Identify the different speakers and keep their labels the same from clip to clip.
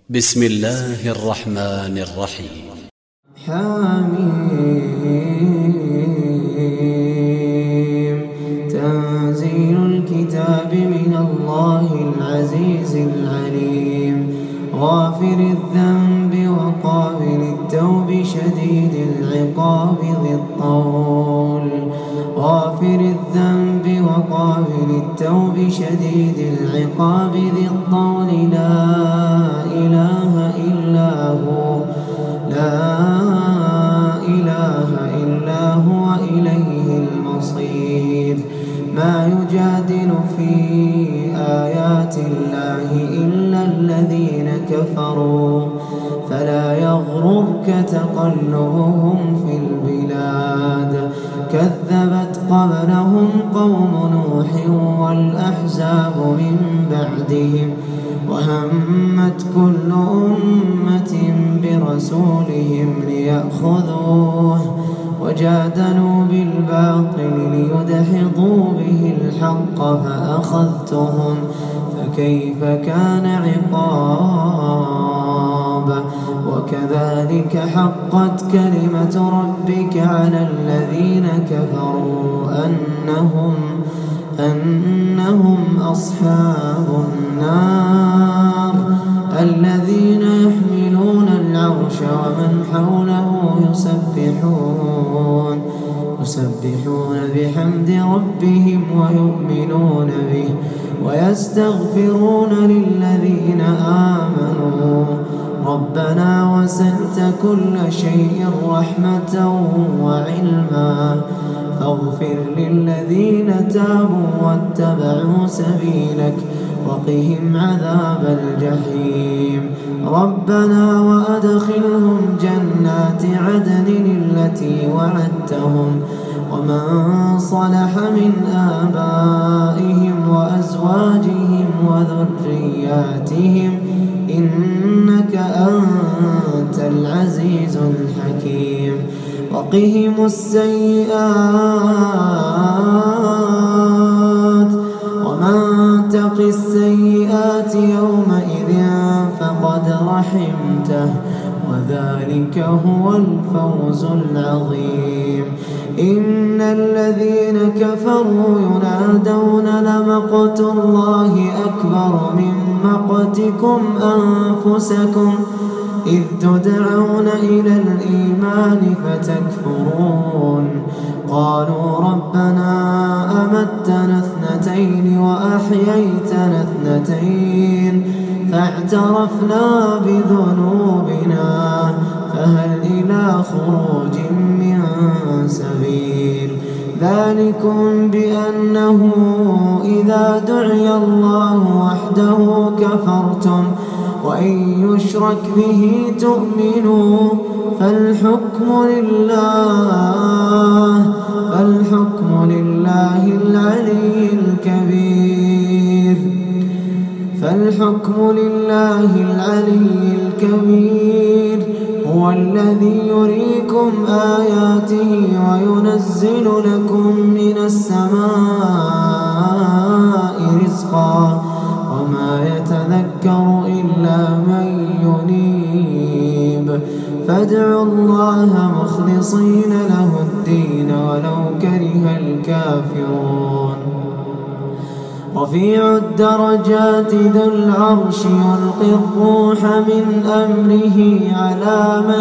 Speaker 1: بسم الله الرحمن الرحيم.
Speaker 2: حميم. تنزيل الكتاب من الله العزيز العليم، غافر الذنب وقابل التوب شديد العقاب ذي الطول. غافر الذنب وقابل التوب شديد العقاب ذي الطول. لا إله إلا هو، لا إله إلا هو إليه المصير. ما يجادل في آيات الله إلا الذين كفروا، فلا يغررك تقلبهم في البلاد. كذبت قبلهم قوم نوح والأحزاب من بعدهم، وهمت كل أمة برسولهم ليأخذوه، وجادلوا بالباطل ليدحضوا به الحق فأخذتهم، فكيف كان عقاب. وكذلك حقت كلمة ربك على الذين كفروا أنهم أصحاب النار، الذين يحملون العرش ومن حوله يسبحون بحمد ربهم ويؤمنون به ويستغفرون للذين آمنوا ربنا وسعت كل شيء رحمة وعلما، فاغفر للذين تابوا واتبعوا سبيلك وقهم عذاب الجحيم. ربنا وأدخلهم جنات عدن التي وعدتهم ومن صلح من آبائهم وأزواجهم وذرياتهم إنك أنت العزيز الحكيم. وقهم السيئات، ومن تق السيئات يومئذ فقد رحمته، وذلك هو الفوز العظيم. إن الذين كفروا ينادون لمقت الله أكبر من مقتكم أنفسكم إذ تدعون إلى الإيمان فتكفرون. قالوا ربنا أمتنا اثنتين وأحييتنا اثنتين فاعترفنا بذنوبنا فهل إلى خروج من سبيل. ذلكم بأنه إذا دعي الله وحده كفرتم وإن يشرك به تؤمنوا فالحكم لله العلي الكبير. هو الذي يريكم آياته وينزل لكم من السماء رزقا وما يتذكر إلا من ينيب. فادعوا الله مخلصين له الدين ولو كره الكافرون. رفيع الدرجات ذو العرش يلقي الروح من أمره على من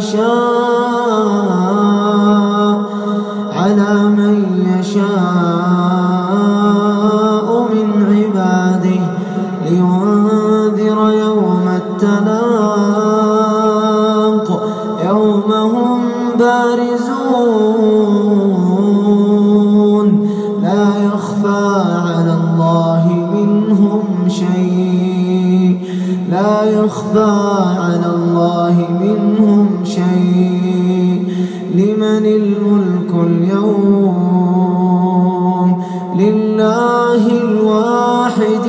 Speaker 2: يشاء من عباده لينذر يوم التلاق، يوم هم بارزون لا يخفى على الله منهم شيء. لمن الملك اليوم؟ لله الواحد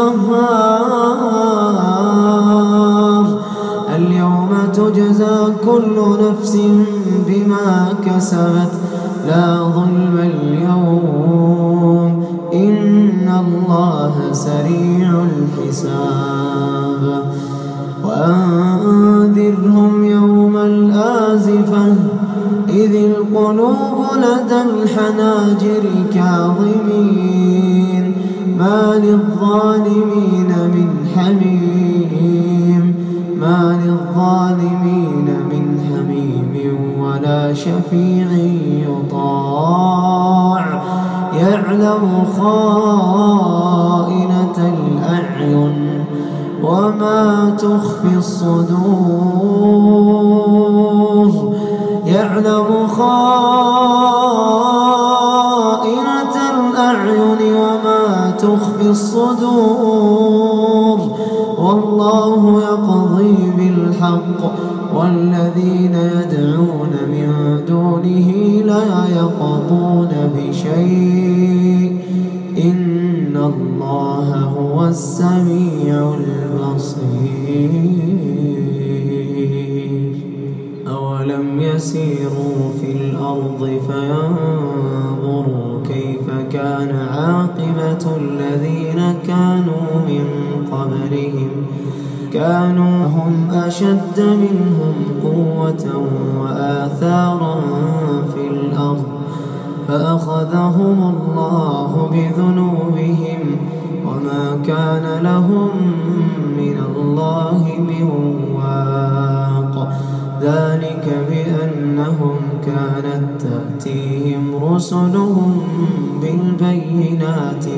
Speaker 2: القهار. اليوم تجزى كل نفس بما كسبت لا ظلم اليوم إن الله سريع الحساب. وأنذرهم يوم الآزفة إذ القلوب لدى الحناجر كاظمين ما للظالمين من حميم ولا شفيع يطاع يعلم خائنة الأعين وما تخفي الصدور يعلم خائنة الأعين وما تخفي الصدور والله يقضي بالحق والذين يدعون من دونه لا يقضون بشيء إن الله هو السميع البصير أولم يسيروا في الأرض فينظروا كيف كان عاقبة الذين كانوا من قبلهم كانوا هم أشد منهم قوة وآثارا في الأرض فأخذهم الله بذنوبهم وما كان لهم من الله من واق ذلك بأنهم كانت تأتيهم رسلهم بالبينات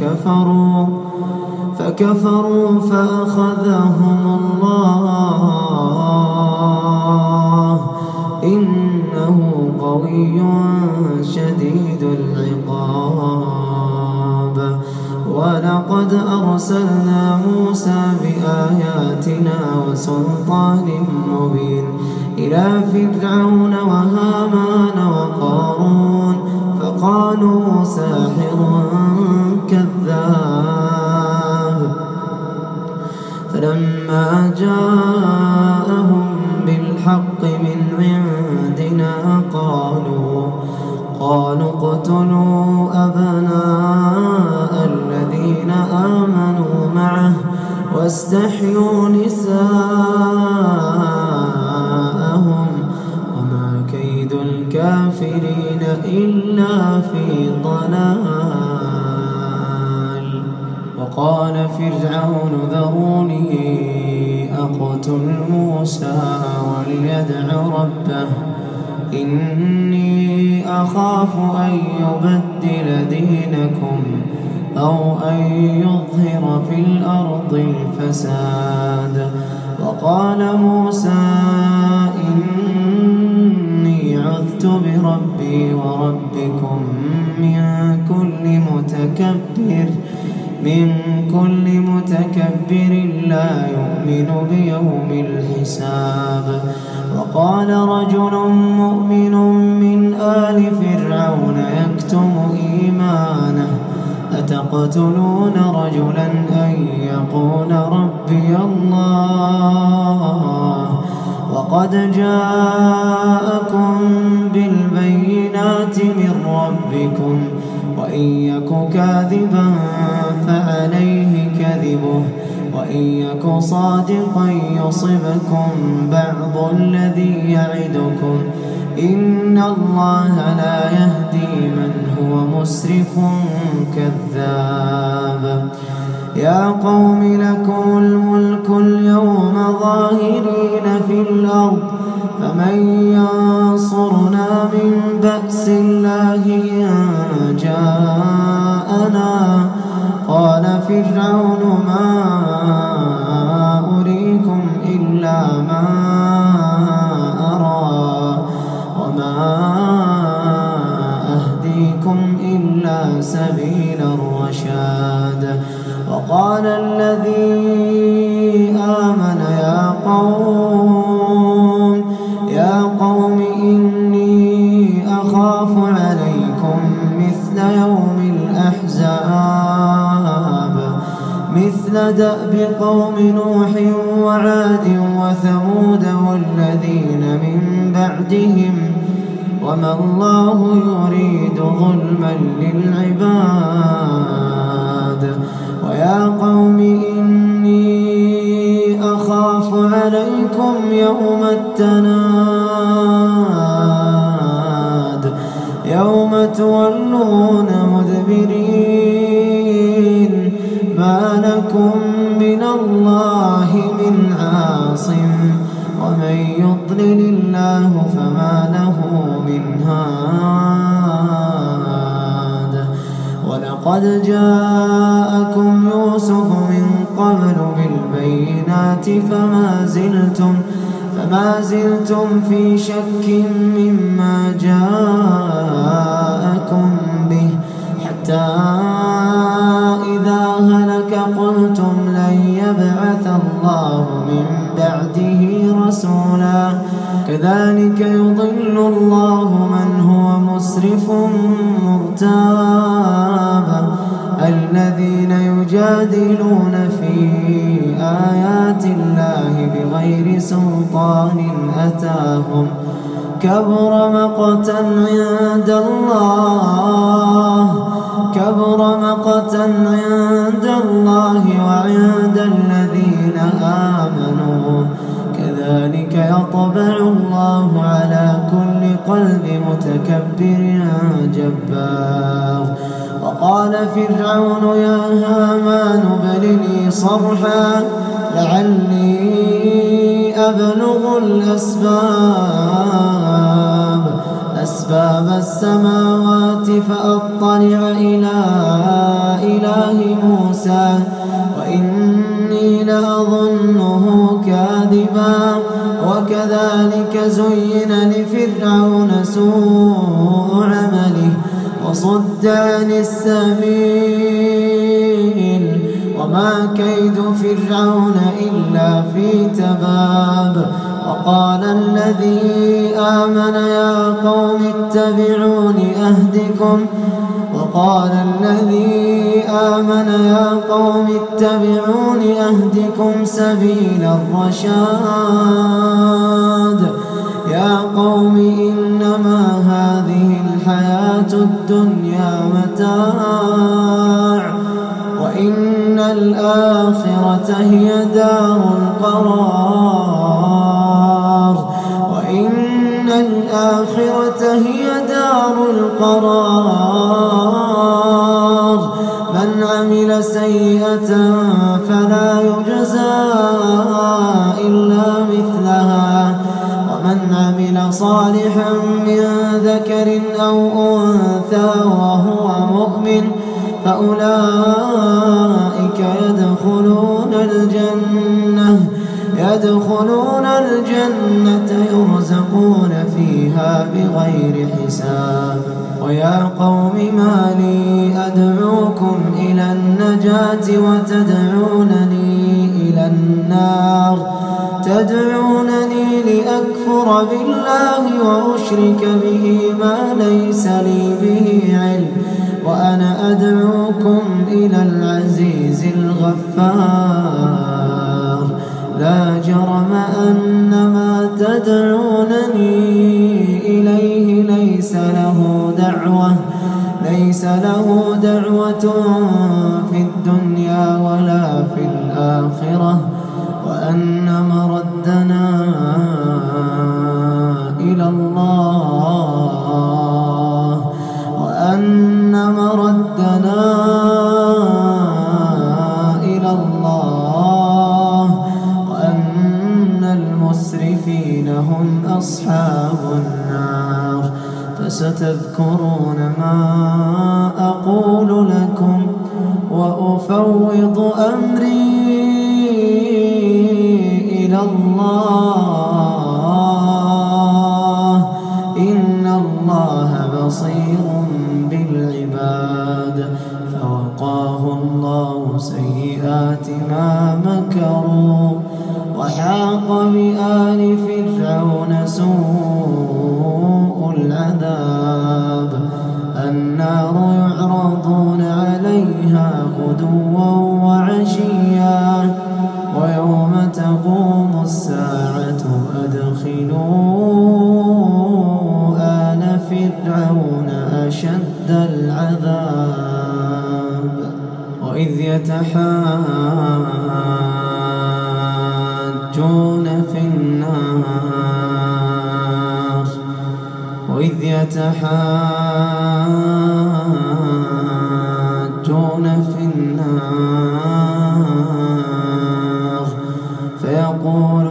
Speaker 2: فكفروا فأخذهم الله إنه قوي شديد العقاب ولقد أرسلنا موسى بآياتنا وسلطان مبين إلى فرعون وهامان وقارون فقالوا ساحر كذاب فلما جاءهم بالحق من عندنا قالوا اقتلوا أبناء الذين آمنوا معه واستحيوا نساءهم وما كيد الكافرين إلا في ضلال وقال فرعون ذروني أقتل موسى وليدع ربه إني أخاف أن يبدل دينكم أو أن يظهر في الأرض الفساد وقال موسى إني عذت بربي وربكم من كل متكبر لا يؤمن بيوم الحساب وقال رجل مؤمن من آل فرعون يكتم إيمانه أتقتلون رجلا أن يقول ربي الله وقد جاءكم بالبينات من ربكم وإن يك كاذبا فعليه كذبه وإن يك صادقا يصبكم بعض الذي يعدكم إن الله لا يهدي من هو مسرف كذاب يا قوم لكم الملك اليوم ظاهرين في الأرض فمن ينصرنا من بأس الله إن جاءنا قال فرعون ما أريكم إلا ما أرى وما أهديكم إلا سبيل الرشاد وقال الذي آمن يا قوم إني أخاف عليكم مثل يوم الأحزاب مثل دأب قوم نوح وعاد وثمود والذين من بعدهم وما الله يريد ظلما للعباد ويا قوم إني أخاف أخاف عليكم يوم التناد يوم تولون مدبرين ما لكم من الله من عاصم ومن يضلل الله فما له من هاد ولقد جاءكم يوسف من قبل بالبينات فما زلتم في شك مما جاءكم به حتى إذا هلك قلتم لن يبعث الله من بعده رسولا كذلك يضل الله من هو مسرف مرتاب الذين يجادلون في آيات الله بغير سلطان أتاهم كبر مقتا عند الله وعند الذين آمنوا كذلك يطبع الله على كل قلب متكبر جبار وقال فرعون يا هامان ابن لي صرحا لعلي أبلغ أسباب السماوات فأطلع إلى إله موسى وإني لأظنه كاذبا وكذلك زين لفرعون سوء عمله وصد عن السبيل وما كيد فرعون إلا في تباب وقال الذي آمن يا قوم اتبعون أهدكم سبيل الرشاد يا قوم إنما هذه الحياة الدنيا متاع وإن الآخرة هي دار القرار من عمل سيئة فلا يجزى إلا مثلها ومن عمل صالحا من ذكر أو أنثى وهو مؤمن فأولئك يدخلون الجنة يرزقون فيها بغير حساب ويا قوم ما لي أدعوكم إلى النجاة وتدعونني إلى النار تدعونني لأكفر بالله وأشرك به ما ليس لي به علم وأنا أدعوكم إلى العزيز الغفار لا جرم أن ما تدعونني إليه ليس له دعوة في الدنيا ولا في الآخرة وأن مردنا إلى الله وأن المسرفين هم أصحاب النار فستذكرون ما أقول لكم وأفوض أمري إلى الله إن الله بصير بالعباد فوقاه الله سيئات ما مكروا وحاق بآل فرعون سوء العذاب النار يعرضون عليها غدوا وعشيا ويوم تقوم الساعة أدخلوا آل فرعون أشد العذاب وإذ يتحاجون في النار وإذ يتحاجون في النار فيقول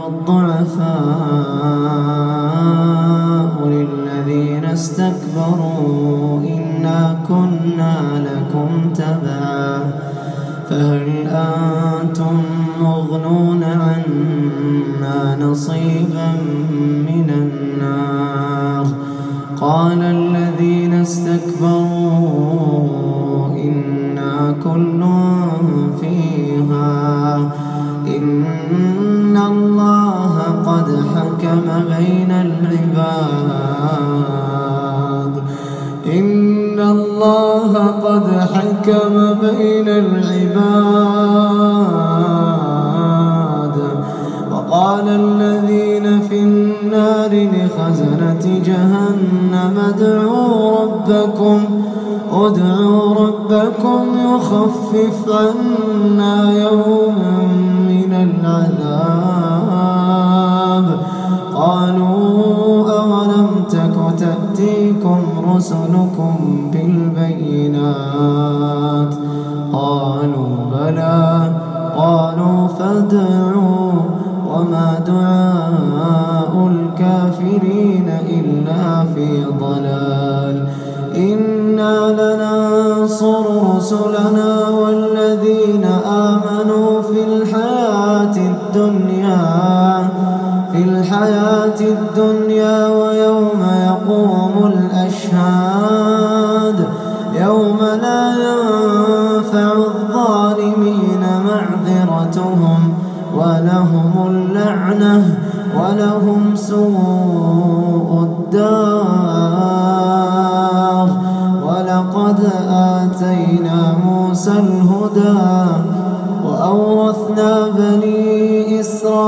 Speaker 2: الضعفاء للذين استكبروا إنا كنا لكم تبعا فهل أنتم مغنون عنا نصيبا من النار قال الذين استكبروا إنا كل فيها إن الله قد حكم بين العباد إن الله قد حكم بين العباد وقال الذين في النار لخزنة جهنم ادعوا ربكم يخفف عنا يوما من العذاب قالوا أولم تك تأتيكم رسلكم بالبينات قالوا بلى قالوا فادعوا وما دعاء الكافرين إلا في ضلال إنا لننصر رسلنا والذين آمنوا في الحياة الدنيا ويوم يقوم الأشهاد يوم لا ينفع الظالمين معذرتهم ولهم اللعنة ولهم سوء الدار ولقد آتينا موسى الهدى وأورثنا بني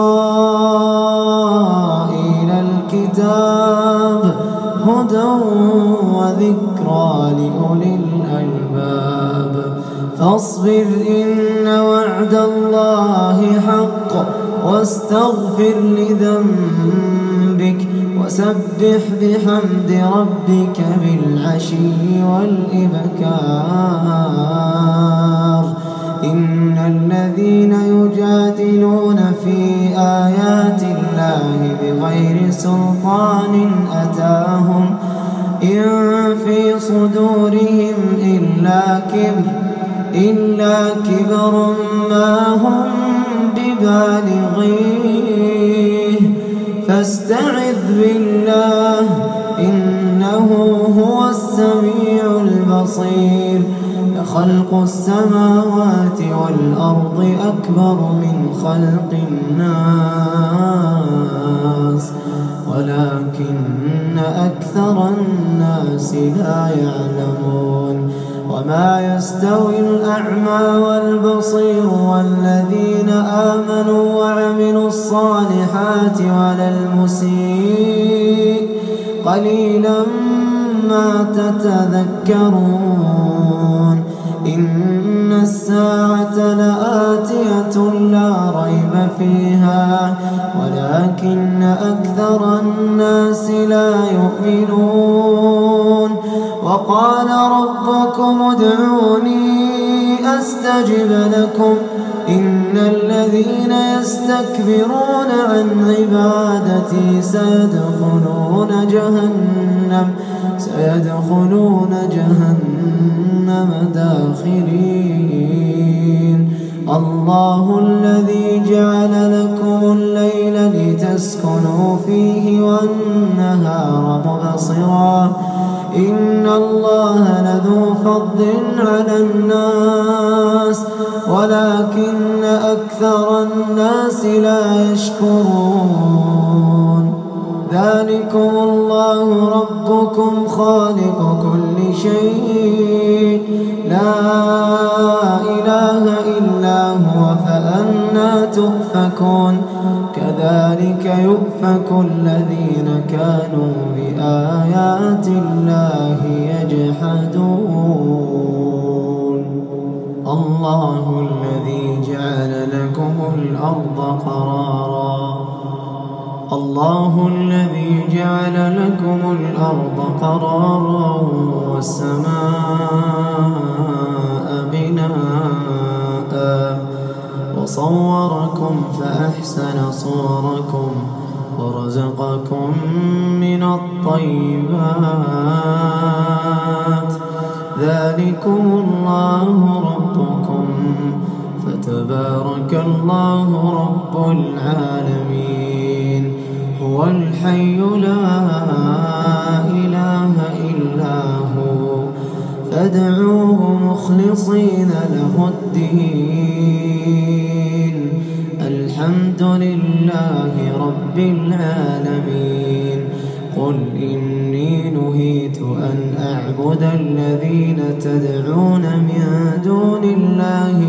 Speaker 2: إسرائيل الكتاب هدى وذكرى لأولي الألباب فاصبر إن وعد الله حق واستغفر لذنبك وسبح بحمد ربك بالعشي والإبكار إن الذين يجادلون في آيات الله بغير سلطان أتاهم إن في صدورهم إلا كبر ما هم ببالغيه فاستعذ بالله إنه هو السميع البصير خلق السماوات والأرض أكبر من خلق الناس ولكن أكثر الناس لا يعلمون وما يستوي الأعمى والبصير والذين آمنوا وعملوا الصالحات ولا المسيء قليلا ما تتذكرون إن الساعة لآتية لا ريب فيها ولكن أكثر الناس لا يؤمنون وقال ربكم ادعوني أستجب لكم إن الذين يستكبرون عن عبادتي سيدخلون جهنم داخرين الله الذي جعل لكم الليل لتسكنوا فيه والنهار مبصرا إن الله لذو فضل على الناس ولكن أكثر الناس لا يشكرون ذلكم الله ربكم خالق كل شيء لا إله إلا هو فأنى تؤفكون كذلك يؤفك الذين كانوا بآيات الله يجحدون الله الذي جعل لكم الأرض قرارا الله الذي جعل لكم الأرض قرارا والسماء بناء وصوركم فأحسن صوركم ورزقكم من الطيبات ذلكم الله ربكم فتبارك الله رب العالمين هو الحي لا إله إلا هو فادعوه مخلصين له الدين الحمد لله رب العالمين قل إني نهيت أن أعبد الذين تدعون من دون الله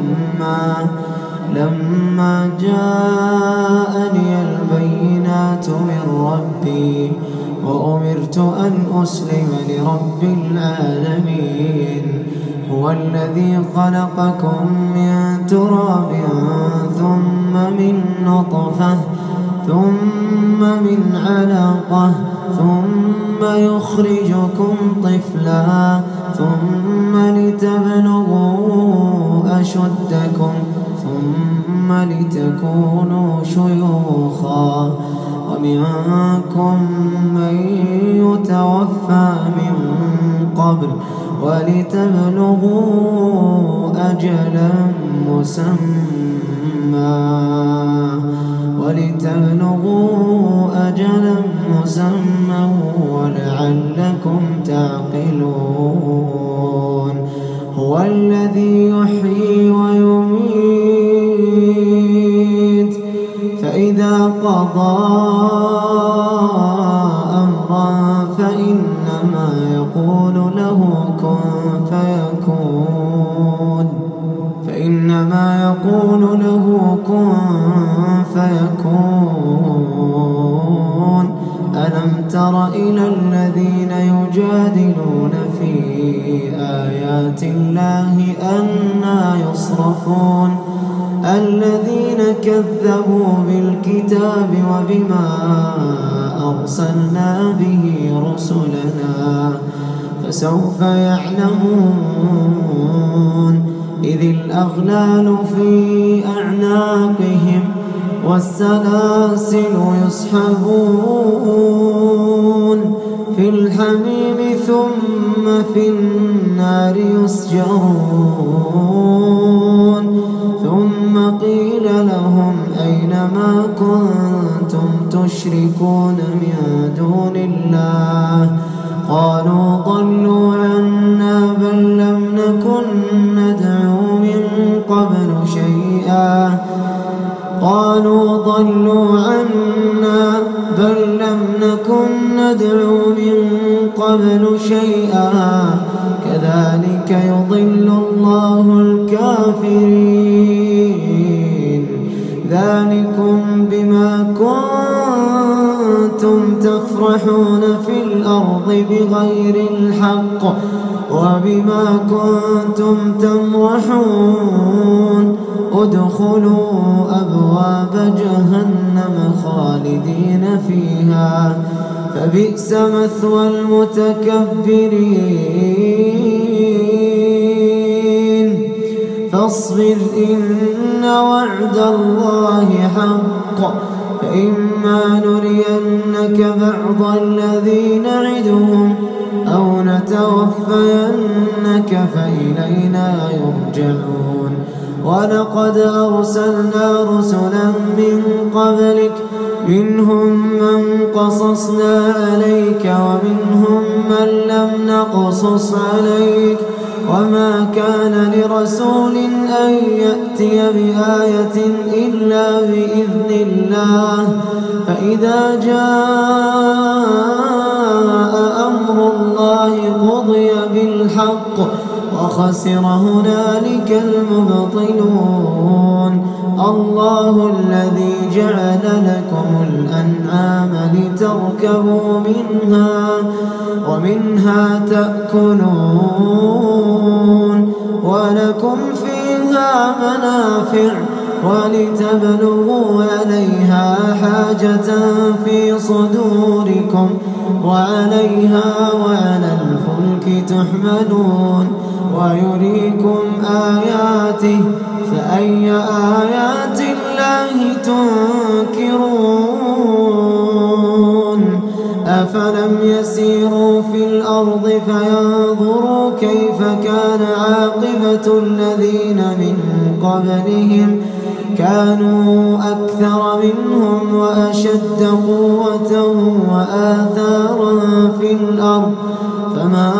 Speaker 2: لما جاءني البينات من ربي وأمرت أن أسلم لرب العالمين هو الذي خلقكم من تراب ثم من نطفة ثم من علقة ثم يخرجكم طفلا ثم لتبلغوا أشدكم ثم لتكونوا شيوخا ومنكم من يتوفى من قبل ولتبلغوا أجلا مسمى ولعلكم تعقلون هو الذي يحيي ويميت فإذا قضى أمرا فإنما يقول له كن فيكون ألم تر إلى الذين يجادلون في آيات الله أنى يصرفون الذين كذبوا بالكتاب وبما أرسلنا به رسلنا فسوف يعلمون إذ الأغلال في أعناقهم والسلاسل يسحبون في الحميم ثم في النار يسجرون ثم قيل لهم أين ما كنتم تشركون من دون الله قالوا ضلوا عنا بل لم نكن ندعو من قبل شيئا كذلك يضل الله الكافرين ذلكم بما كنتم تفرحون في الأرض بغير الحق وبما كنتم تمرحون ادخلوا أبواب جهنم خالدين فيها فبئس مثوى المتكبرين فاصبر إن وعد الله حق فإما نرينك بعض الذي نعدهم أو نتوفينك فإلينا يرجعون ولقد أرسلنا رسلا من قبلك منهم من قصصنا عليك ومنهم من لم نقصص عليك وما كان لرسول أن يأتي بآية إلا بإذن الله فإذا جاء أمر الله قضي بالحق وخسر هنالك المبطلون الله الذي جعل لكم الأنعام لتركبوا منها ومنها تأكلون ولكم فيها منافع ولتبلغوا عليها حاجة في صدوركم وعليها وعلى الفلك تحملون ويريكم آياته فأي آيات الله تنكرون أفلم يسيروا في الأرض فينظروا كيف كان عاقبة الذين من قبلهم كانوا أكثر منهم وأشد قوة وآثارا في الأرض فما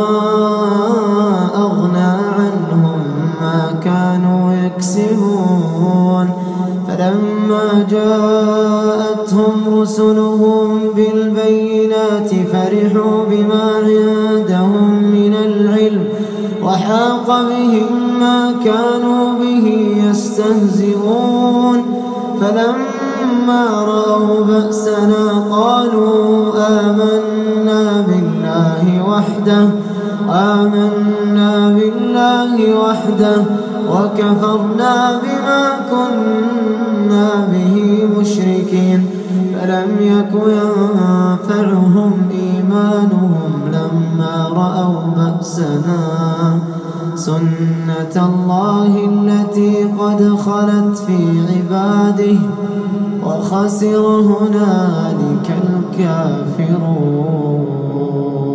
Speaker 2: أغنى عنهم ما كانوا يكسبون فلما جاءتهم رسلهم بالبينات فرحوا بما عندهم من العلم وحاق بهم ما كانوا به يستهزئون فلما رأوا بأسنا قالوا آمنا بالله وحده وكفرنا بما كنا به مشركين فلم يك ينفعهم إيمانهم لما رأوا بأسنا سنة الله التي قد خلت في عباده وخسر هنالك الكافرون.